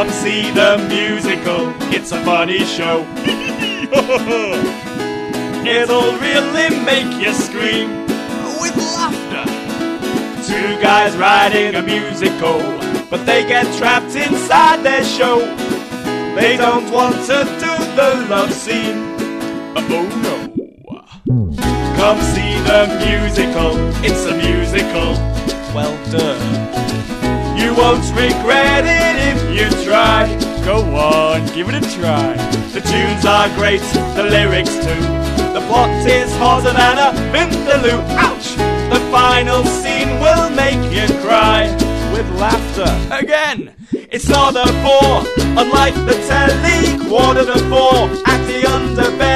Come see the musical, it's a funny show. It'll really make you scream with laughter. Two guys writing a musical, but they get trapped inside their show. They don't want to do the love scene. Oh no. Come see the musical, it's a musical. Well, duh. You won't regret it if you try. Go on, give it a try. The tunes are great, the lyrics too. The plot is hotter than a vindaloo. Ouch! The final scene will make you cry with laughter. Again, it's not a bore, unlike the telly. 3:45 at the Underbelly.